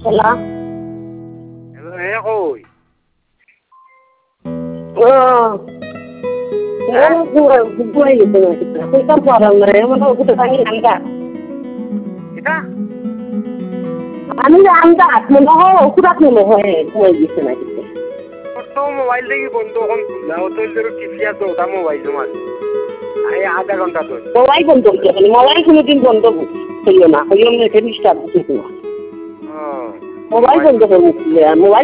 Hello. Koi. Gue gitu. Kita barang mereka mana udah tangi angkat. Kita? Ani angkat, mau udah mau gue gitu nanti. तो mobile देखी बंद कौन खुला हो तो इधर किसिया तो उठा मोबाइल तुम्हारे आए आधा घंटा तो मोबाइल बंद कर दिया मोबाइल কোনো দিন বন্ধ করিও না করিও না এটা ডিস্টার্ব দিতে না মোবাইল বন্ধ করে মোবাইল